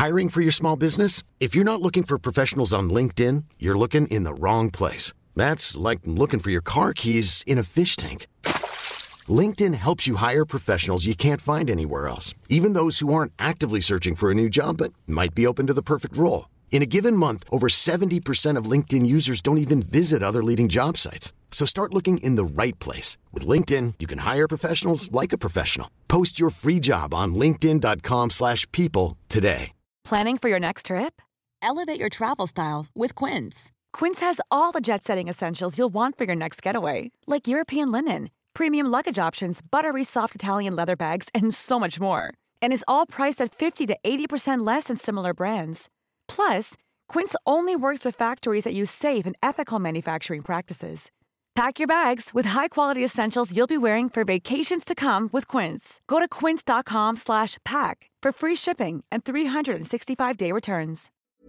Hiring for your small business? If you're not looking for professionals on LinkedIn, you're looking in the wrong place. That's like looking for your car keys in a fish tank. LinkedIn helps you hire professionals you can't find anywhere else, even those who aren't actively searching for a new job but might be open to the perfect role. In a given month, over 70% of LinkedIn users don't even visit other leading job sites. So start looking in the right place. With LinkedIn, you can hire professionals like a professional. Post your free job on linkedin.com/people today. Planning for your next trip? Elevate your travel style with Quince. Quince has all the jet-setting essentials you'll want for your next getaway, like European linen, premium luggage options, buttery soft Italian leather bags, and so much more. And is all priced at 50 to 80% less than similar brands. Plus, Quince only works with factories that use safe and ethical manufacturing practices. Pack your bags with high-quality essentials you'll be wearing for vacations to come with Quince. Go to quince.com/pack for free shipping and 365-day returns.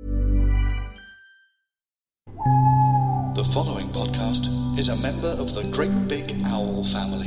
The following podcast is a member of the Great Big Owl family.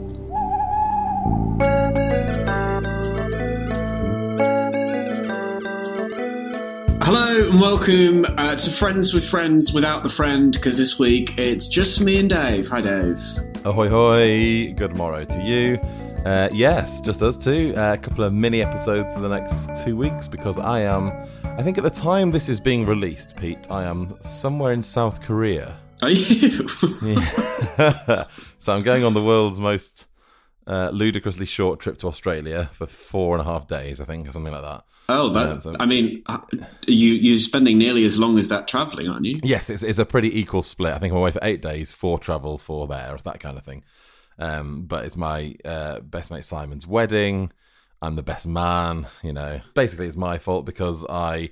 Hello and welcome to Friends with Friends Without the Friend, because this week it's just me and Dave. Hi, Dave. Ahoy hoy, good morrow to you. Yes, just us two. A couple of mini episodes for the next 2 weeks because I think at the time this is being released, Pete, I am somewhere in South Korea. Are you? Yeah. So I'm going on the world's most ludicrously short trip to Australia for 4.5 days, I think, or something like that. Oh, I mean, you're spending nearly as long as that travelling, aren't you? Yes, it's a pretty equal split. I think I'm away for 8 days, 4 travel, 4 there, that kind of thing. But it's my best mate Simon's wedding. I'm the best man, you know. Basically, it's my fault because I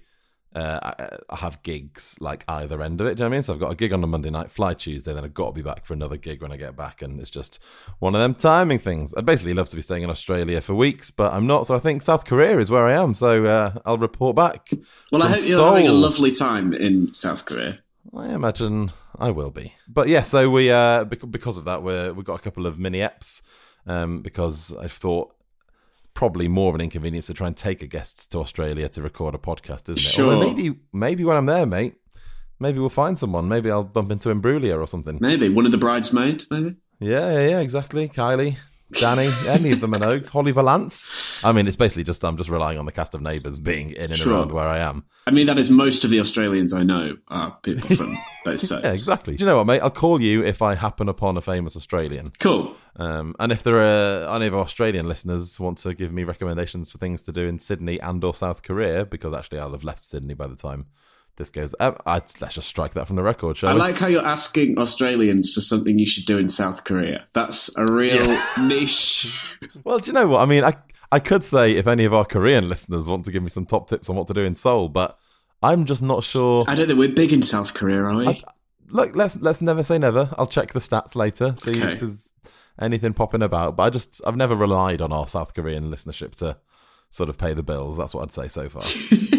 have gigs like either end of it. Do you know what I mean? So I've got a gig on a Monday night, fly Tuesday, then I've got to be back for another gig when I get back, and it's just one of them timing things. I'd basically love to be staying in Australia for weeks, but I'm not. So I think South Korea is where I am. So I'll report back. Well, I hope you're having a lovely time in South Korea. I imagine I will be. But yeah, so we because of that, we've got a couple of mini eps because I thought probably more of an inconvenience to try and take a guest to Australia to record a podcast, isn't it? Sure. Although maybe when I'm there, mate, maybe we'll find someone. Maybe I'll bump into Imbruglia or something. Maybe one of the bridesmaids, maybe? Yeah, exactly. Kylie, Danny, any of them are Oaks. Holly Valance. I mean, it's basically just I'm just relying on the cast of Neighbours being in and around where I am. I mean, that is most of the Australians I know are people from both sides. Yeah, exactly. Do you know what, mate? I'll call you if I happen upon a famous Australian. Cool. And if there are any of our Australian listeners want to give me recommendations for things to do in Sydney and or South Korea, because actually I'll have left Sydney by the time this goes. Let's just strike that from the record, shall we? I like how you're asking Australians for something you should do in South Korea. That's a real niche. Well, do you know what? I mean, I could say if any of our Korean listeners want to give me some top tips on what to do in Seoul, but I'm just not sure. I don't think we're big in South Korea, are we? Look, let's never say never. I'll check the stats later, see if there's anything popping about. But I've never relied on our South Korean listenership to sort of pay the bills. That's what I'd say so far.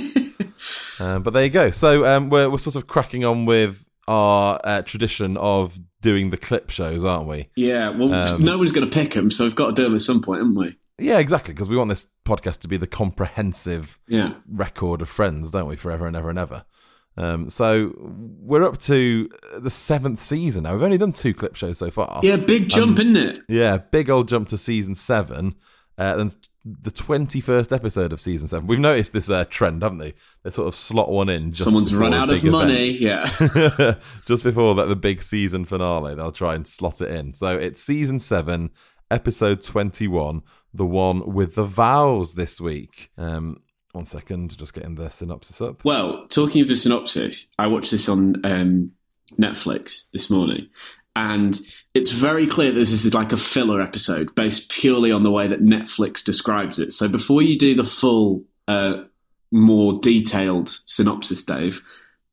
But there you go. So we're sort of cracking on with our tradition of doing the clip shows, aren't we? Yeah, well, no one's going to pick them, so we've got to do them at some point, haven't we? Yeah, exactly, because we want this podcast to be the comprehensive record of Friends, don't we, forever and ever and ever. So we're up to the 7th season now. We've only done 2 clip shows so far. Yeah, big jump, isn't it? Yeah, big old jump to season 7. Then the 21st episode of season 7. We've noticed this trend, haven't they? They sort of slot one in just someone's run out of money, yeah. Just before the big season finale, they'll try and slot it in. So it's season 7, episode 21, the one with the vows this week. 1 second, just getting the synopsis up. Well, talking of the synopsis, I watched this on Netflix this morning, and it's very clear that this is like a filler episode based purely on the way that Netflix describes it. So before you do the full, more detailed synopsis, Dave,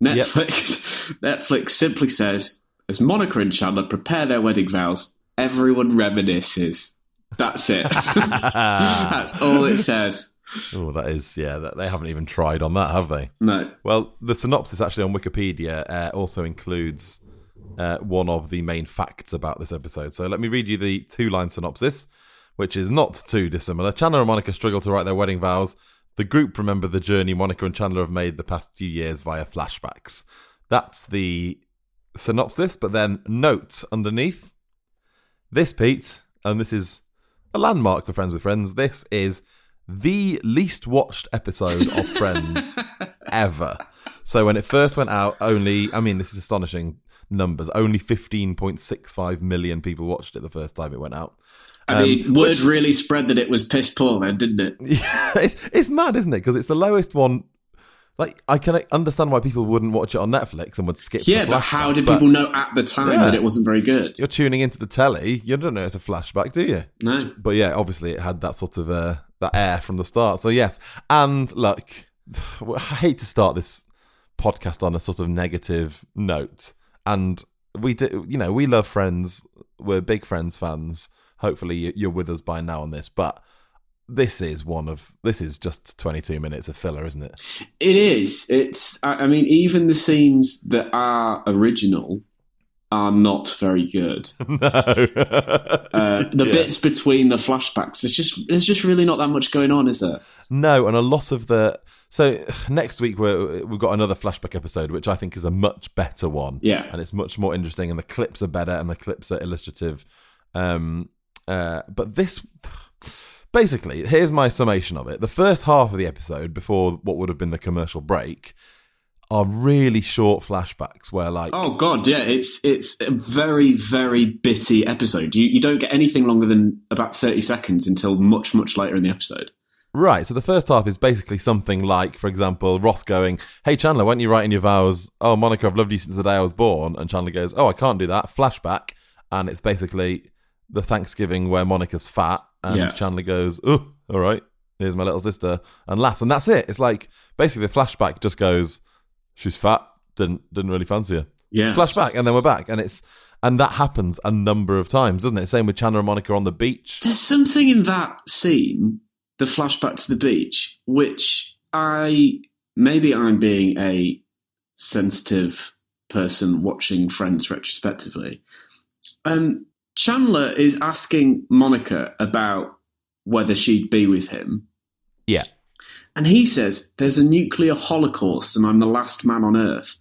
Netflix simply says, as Monica and Chandler prepare their wedding vows, everyone reminisces. That's it. That's all it says. Oh, that is, they haven't even tried on that, have they? No. Well, the synopsis actually on Wikipedia also includes one of the main facts about this episode. So let me read you the 2-line synopsis, which is not too dissimilar. Chandler and Monica struggle to write their wedding vows. The group remember the journey Monica and Chandler have made the past few years via flashbacks. That's the synopsis, but then note underneath. This, Pete, and this is a landmark for Friends with Friends, this is the least watched episode of Friends ever. So when it first went out, this is astonishing numbers, only 15.65 million people watched it the first time it went out. Word really spread that it was piss poor then, didn't it? Yeah, it's mad, isn't it? Because it's the lowest one. Like, I can understand why people wouldn't watch it on Netflix and would skip the flashback. But how did people know at the time that it wasn't very good? You're tuning into the telly, you don't know it's a flashback, do you? No. But yeah, obviously it had that sort of that air from the start. So yes, and look, I hate to start this podcast on a sort of negative note, and we do, we love Friends, we're big Friends fans. Hopefully you're with us by now on this, but this is just 22 minutes of filler, isn't it? It is. Even the scenes that are original are not very good. No. Bits between the flashbacks, there's just really not that much going on, is there? No, and a lot of so next week we've got another flashback episode, which I think is a much better one. Yeah. And it's much more interesting, and the clips are better, and the clips are illustrative. But this, basically, here's my summation of it. The first half of the episode, before what would have been the commercial break, are really short flashbacks where, like, oh god, yeah, it's a very, very bitty episode. You don't get anything longer than about 30 seconds until much, much later in the episode. Right, so the first half is basically something like, for example, Ross going, "Hey Chandler, why don't you write in your vows, oh Monica, I've loved you since the day I was born," and Chandler goes, "Oh, I can't do that," flashback, and it's basically the Thanksgiving where Monica's fat, and Chandler goes, "Oh, all right, here's my little sister," and laughs, and that's it. It's like, basically the flashback just goes, she's fat, didn't really fancy her. Yeah. Flashback, and then we're back, and that happens a number of times, doesn't it? Same with Chandler and Monica on the beach. There's something in that scene, the flashback to the beach, which maybe I'm being a sensitive person watching Friends retrospectively. Chandler is asking Monica about whether she'd be with him. Yeah. And he says, there's a nuclear holocaust and I'm the last man on Earth.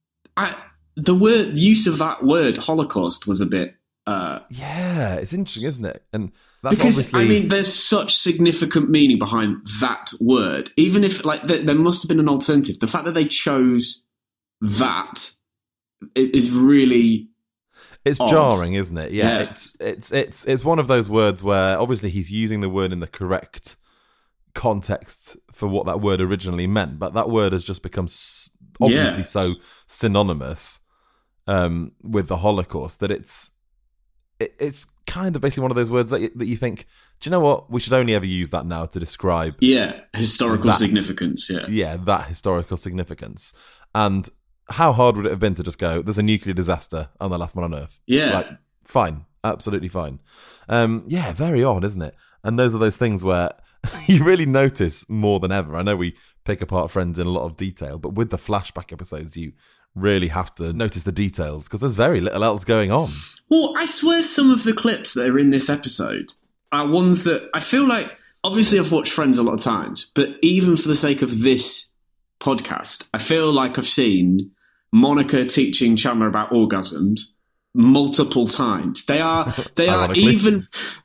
The use of that word, Holocaust, was a bit... yeah, it's interesting, isn't it? And that's because, obviously... there's such significant meaning behind that word. Even if, there must have been an alternative. The fact that they chose that is really... It's odd. jarring, isn't it? Yeah. It's one of those words where obviously he's using the word in the correct context for what that word originally meant, but that word has just become obviously so synonymous with the Holocaust that it's kind of basically one of those words that you think, do you know what? We should only ever use that now to describe historical significance. That historical significance. And how hard would it have been to just go, there's a nuclear disaster, I'm the last man on Earth? Yeah. Like, fine. Absolutely fine. Very odd, isn't it? And those are those things where you really notice more than ever. I know we pick apart Friends in a lot of detail, but with the flashback episodes, you really have to notice the details because there's very little else going on. Well, I swear some of the clips that are in this episode are ones that I feel like, obviously I've watched Friends a lot of times, but even for the sake of this podcast, I feel like I've seen Monica teaching Chandler about orgasms multiple times. They are even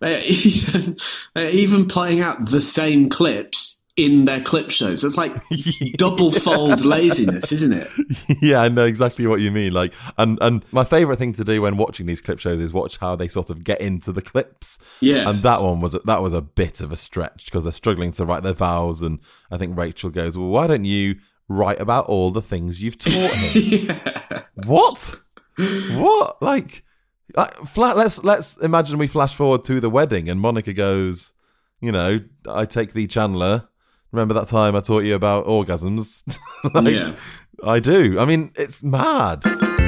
playing out the same clips in their clip shows. It's like double fold laziness, isn't it? Yeah, I know exactly what you mean. Like, and my favourite thing to do when watching these clip shows is watch how they sort of get into the clips. Yeah, and that was a bit of a stretch because they're struggling to write their vows, and I think Rachel goes, "Well, why don't you write about all the things you've taught him?" What? Like let's imagine we flash forward to the wedding and Monica goes, "I take thee, Chandler. Remember that time I taught you about orgasms?" I do. I mean, it's mad.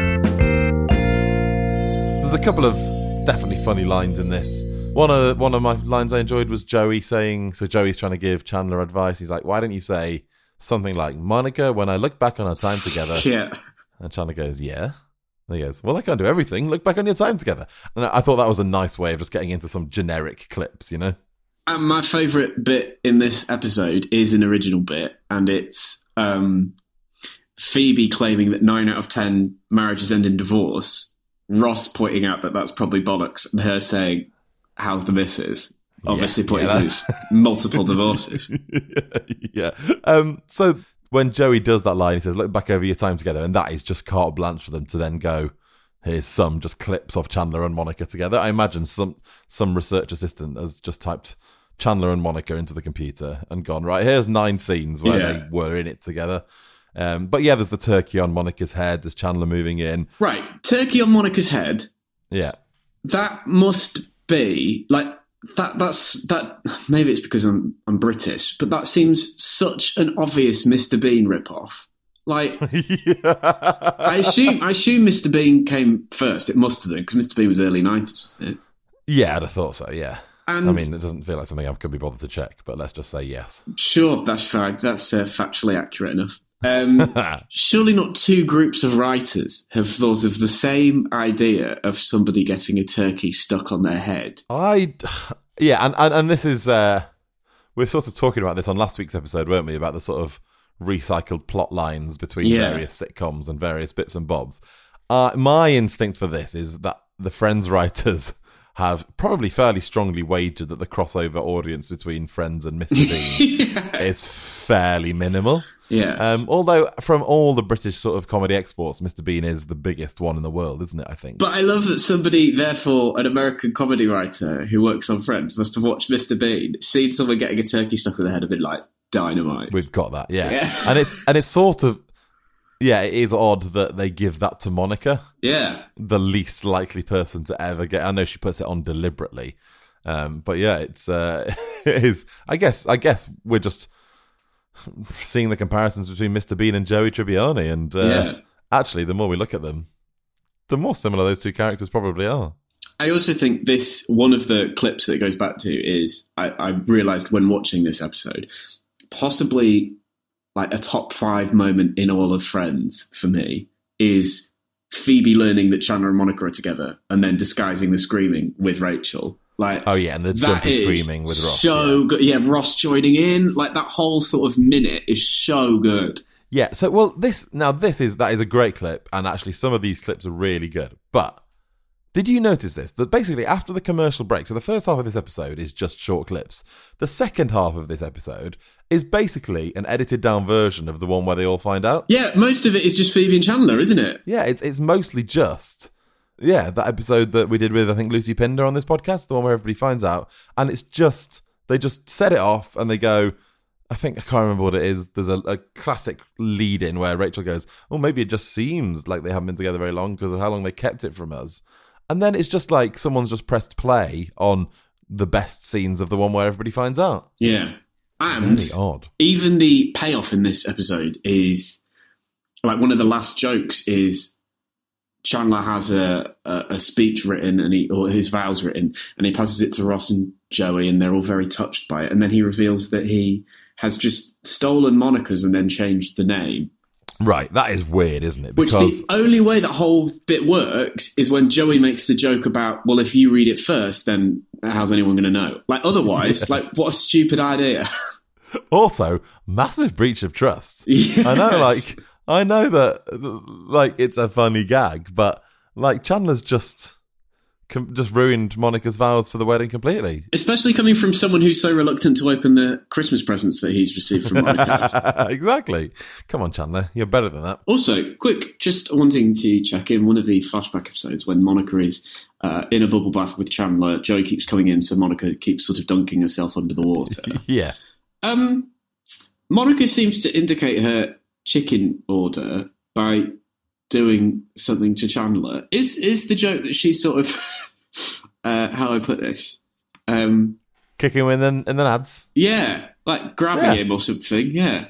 There's a couple of definitely funny lines in this. One of my lines I enjoyed was Joey saying, so Joey's trying to give Chandler advice. He's like, "Why don't you say something like, Monica, when I look back on our time together..." Yeah. And Chandler goes, "Yeah." And he goes, "Well, I can't do everything. Look back on your time together." And I thought that was a nice way of just getting into some generic clips, My favourite bit in this episode is an original bit, and it's Phoebe claiming that 9 out of 10 marriages end in divorce, Ross pointing out that that's probably bollocks, and her saying, how's the missus? Obviously pointing to multiple divorces. Yeah. So when Joey does that line, he says, look back over your time together, and that is just carte blanche for them to then go, here's some just clips of Chandler and Monica together. I imagine some research assistant has just typed Chandler and Monica into the computer and gone, right, here's 9 scenes where they were in it together. But yeah, there's the turkey on Monica's head. There's Chandler moving in. Right, turkey on Monica's head. Yeah. That must be, like, that. Maybe it's because I'm British, but that seems such an obvious Mr. Bean ripoff. Like, I assume Mr. Bean came first. It must have been, because Mr. Bean was early 90s, wasn't it? Yeah, I'd have thought so, yeah. And I mean, it doesn't feel like something I could be bothered to check, but let's just say yes. Sure, that's fine. That's factually accurate enough. Surely not 2 groups of writers have thought of the same idea of somebody getting a turkey stuck on their head. Yeah, and this is, we were sort of talking about this on last week's episode, weren't we, about the sort of recycled plot lines between various sitcoms and various bits and bobs. My instinct for this is that the Friends writers have probably fairly strongly wagered that the crossover audience between Friends and Mr. Bean is fairly minimal. Yeah. Although from all the British sort of comedy exports, Mr. Bean is the biggest one in the world, isn't it, I think? But I love that somebody, therefore, an American comedy writer who works on Friends, must have watched Mr. Bean, seen someone getting a turkey stuck in their head and been like, dynamite. We've got that, yeah. And it's sort of, yeah, it is odd that they give that to Monica. Yeah. The least likely person to ever get. I know she puts it on deliberately. But yeah, it is. I guess we're just seeing the comparisons between Mr. Bean and Joey Tribbiani. And actually, the more we look at them, the more similar those 2 characters probably are. I also think one of the clips that it goes back to is, I realised when watching this episode, possibly like a top 5 moment in all of Friends for me is Phoebe learning that Chandler and Monica are together and then disguising the screaming with Rachel. Like, oh yeah, and the jumpy screaming with Ross. So good. Yeah, Ross joining in. Like, that whole sort of minute is so good. Yeah, so that is a great clip, and actually some of these clips are really good. But did you notice this? That basically after the commercial break, so the first half of this episode is just short clips. The second half of this episode is basically an edited down version of the one where they all find out. Yeah, most of it is just Phoebe and Chandler, isn't it? Yeah, it's mostly just, that episode that we did with, I think, Lucy Pinder on this podcast, the one where everybody finds out. And it's just, they just set it off and they go, I can't remember what it is. There's a classic lead-in where Rachel goes, well, maybe it just seems like they haven't been together very long because of how long they kept it from us. And then it's just like someone's just pressed play on the best scenes of the one where everybody finds out. Yeah. And very odd. Even the payoff in this episode is, like, one of the last jokes is Chandler has a speech written or his vows written, and he passes it to Ross and Joey, and they're all very touched by it. And then he reveals that he has just stolen Monica's and then changed the name. Right, that is weird, isn't it? Because the only way that whole bit works is when Joey makes the joke about, well, if you read it first, then how's anyone going to know? Like, otherwise, like, what a stupid idea. Also, massive breach of trust. Yes. I know that, like, it's a funny gag, but, like, Chandler's just ruined Monica's vows for the wedding completely. Especially coming from someone who's so reluctant to open the Christmas presents that he's received from Monica. Exactly. Come on, Chandler. You're better than that. Also, quick, just wanting to check in, one of the flashback episodes when Monica is in a bubble bath with Chandler, Joey keeps coming in, so Monica keeps sort of dunking herself under the water. Yeah. Monica seems to indicate her chicken order by doing something to Chandler. Is the joke that she's sort of how do I put this? Kicking him in the nads? Yeah, like grabbing him or something, yeah.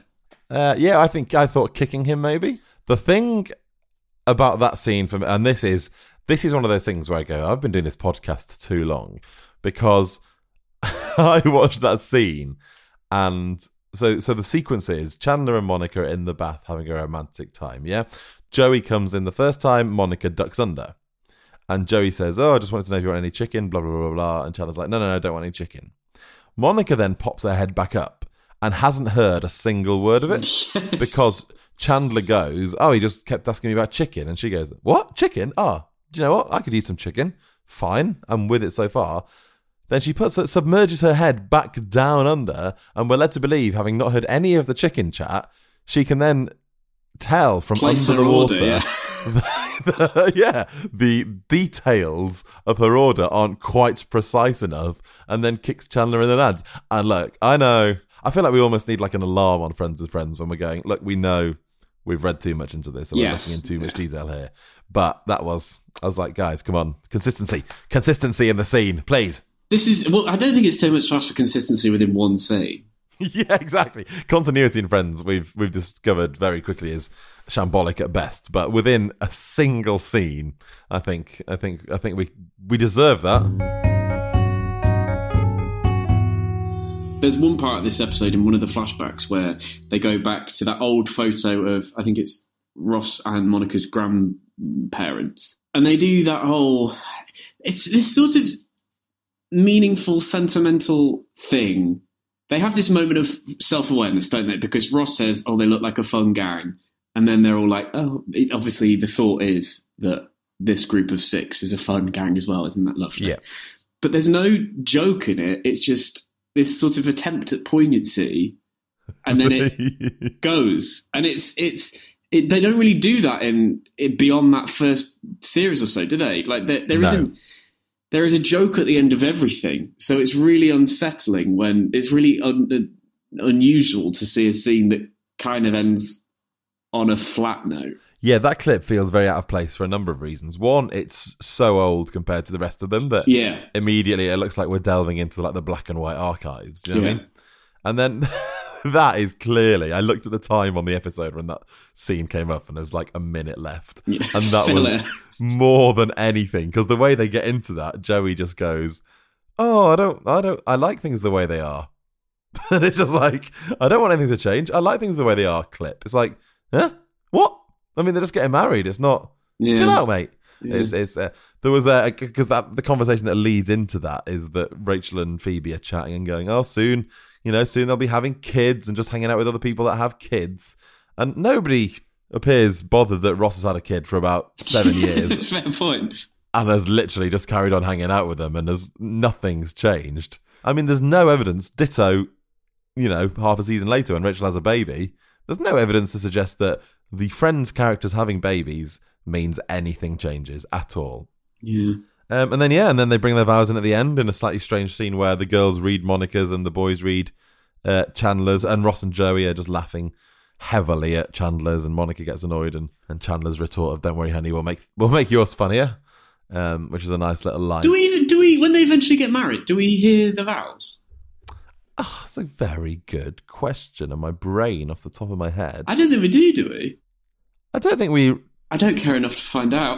I thought kicking him maybe. The thing about that scene for me, and this is one of those things where I go, I've been doing this podcast too long, because I watched that scene, and so the sequence is Chandler and Monica are in the bath having a romantic time, yeah? Joey comes in the first time, Monica ducks under. And Joey says, I just wanted to know if you want any chicken, blah, blah, blah, blah. And Chandler's like, no, I don't want any chicken. Monica then pops her head back up and hasn't heard a single word of it because Chandler goes, he just kept asking me about chicken. And she goes, what? Chicken? Oh, do you know what? I could eat some chicken. Fine. I'm with it so far. Then she submerges her head back down under, and we're led to believe, having not heard any of the chicken chat, she can then tell from Place under the order, water, the details of her order aren't quite precise enough, and then kicks Chandler in the nads. And look, I know, I feel like we almost need like an alarm on Friends with Friends when we're going, look, we know we've read too much into this and we're looking in too much detail here. But I was like, guys, come on, consistency in the scene, please. I don't think it's so much to ask for consistency within one scene. Yeah, exactly. Continuity in Friends, we've discovered very quickly, is shambolic at best. But within a single scene, I think we deserve that. There's one part of this episode in one of the flashbacks where they go back to that old photo of, I think it's Ross and Monica's grandparents, and they do that whole. It's this sort of meaningful, sentimental thing. They have this moment of self-awareness, don't they? Because Ross says, they look like a fun gang. And then they're all like, obviously the thought is that this group of 6 is a fun gang as well. Isn't that lovely? Yeah. But there's no joke in it. It's just this sort of attempt at poignancy. And then it goes. And they don't really do that in beyond that first series or so, do they? Like there isn't. There is a joke at the end of everything, so it's really unsettling when it's really unusual to see a scene that kind of ends on a flat note. Yeah, that clip feels very out of place for a number of reasons. One, it's so old compared to the rest of them that immediately it looks like we're delving into like the black and white archives. Do you know what I mean? And then that is clearly, I looked at the time on the episode when that scene came up and there's like a minute left. Yeah. And that was more than anything, because the way they get into that, Joey just goes, I like things the way they are. And it's just like, I don't want anything to change. I like things the way they are clip. It's like, huh? What? I mean, they're just getting married. It's not, chill out, mate. Yeah. There was because the conversation that leads into that is that Rachel and Phoebe are chatting and going, soon they'll be having kids and just hanging out with other people that have kids. And nobody appears bothered that Ross has had a kid for about 7 years. That's a fair point. And has literally just carried on hanging out with them, and nothing's changed. I mean, there's no evidence, ditto, half a season later when Rachel has a baby, there's no evidence to suggest that the Friends characters having babies means anything changes at all. Yeah. And then they bring their vows in at the end in a slightly strange scene where the girls read Monica's and the boys read Chandler's, and Ross and Joey are just laughing heavily at Chandler's, and Monica gets annoyed, and Chandler's retort of "Don't worry, honey, we'll make yours funnier," which is a nice little line. Do we when they eventually get married, do we hear the vows? That's a very good question, and my brain off the top of my head. I don't think we do we? I don't think we. I don't care enough to find out.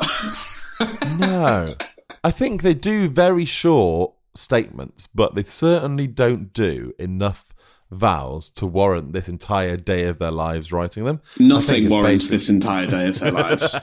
No. I think they do very short statements, but they certainly don't do enough vows to warrant this entire day of their lives writing them. Nothing warrants this entire day of their lives.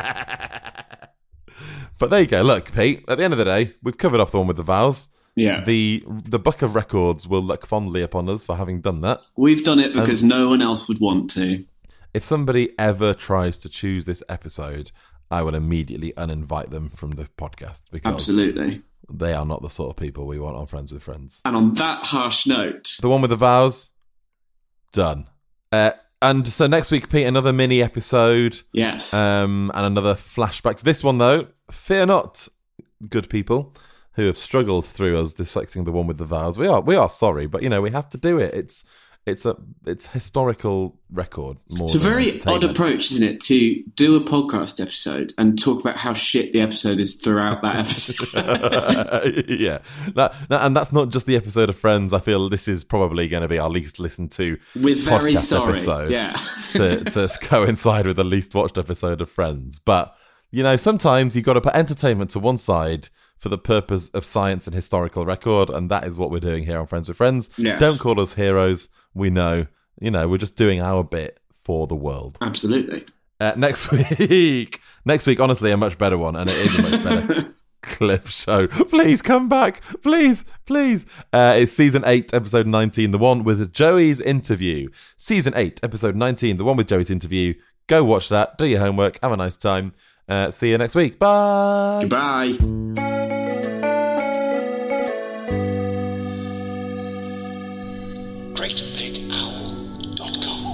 But there you go. Look, Pete, at the end of the day, we've covered off the one with the vows. Yeah. The Book of Records will look fondly upon us for having done that. We've done it because no one else would want to. If somebody ever tries to choose this episode, I will immediately uninvite them from the podcast, because absolutely they are not the sort of people we want on Friends with Friends. And on that harsh note, the one with the vows, done. And so next week, Pete, another mini episode. Yes. And another flashback. This one, though, fear not, good people who have struggled through us dissecting the one with the vows. We are sorry, but we have to do it. It's historical record. It's a very odd approach, isn't it, to do a podcast episode and talk about how shit the episode is throughout that episode. Yeah. And that's not just the episode of Friends. I feel this is probably going to be our least listened to episode. Yeah. to coincide with the least watched episode of Friends. But, sometimes you've got to put entertainment to one side for the purpose of science and historical record, and that is what we're doing here on Friends with Friends. Yes. Don't call us heroes. We know, we're just doing our bit for the world. Absolutely. Next week, honestly, a much better one, and it is a much better Cliff Show. Please come back. Please. It's season 8, episode 19, the one with Joey's interview. Season 8, episode 19, the one with Joey's interview. Go watch that. Do your homework. Have a nice time. See you next week. Bye. Goodbye. GreatBigOwl.com.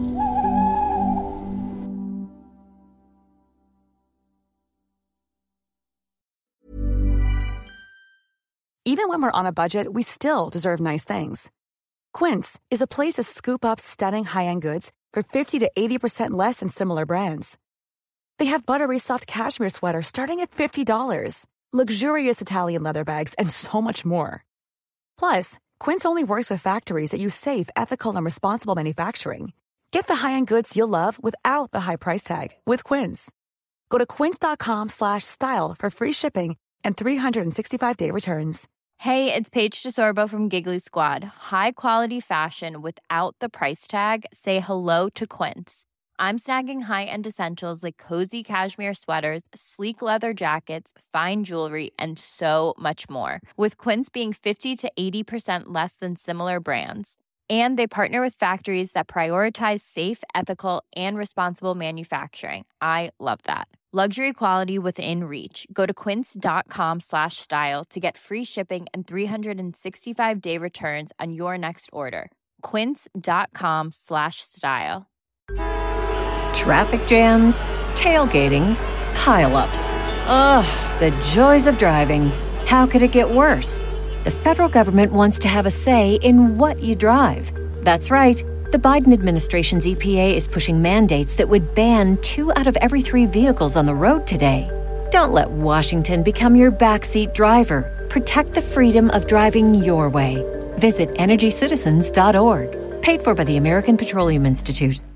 Even when we're on a budget, we still deserve nice things. Quince is a place to scoop up stunning high-end goods for 50 to 80% less than similar brands. They have buttery soft cashmere sweaters starting at $50, luxurious Italian leather bags, and so much more. Plus, Quince only works with factories that use safe, ethical, and responsible manufacturing. Get the high-end goods you'll love without the high price tag with Quince. Go to quince.com/style for free shipping and 365-day returns. Hey, it's Paige DeSorbo from Giggly Squad. High quality fashion without the price tag. Say hello to Quince. I'm snagging high-end essentials like cozy cashmere sweaters, sleek leather jackets, fine jewelry, and so much more. With Quince being 50 to 80% less than similar brands. And they partner with factories that prioritize safe, ethical, and responsible manufacturing. I love that. Luxury quality within reach. Go to quince.com/style to get free shipping and 365-day returns on your next order. Quince.com/style. Traffic jams, tailgating, pile-ups. Ugh, the joys of driving. How could it get worse? The federal government wants to have a say in what you drive. That's right. The Biden administration's EPA is pushing mandates that would ban 2 out of every 3 vehicles on the road today. Don't let Washington become your backseat driver. Protect the freedom of driving your way. Visit EnergyCitizens.org. Paid for by the American Petroleum Institute.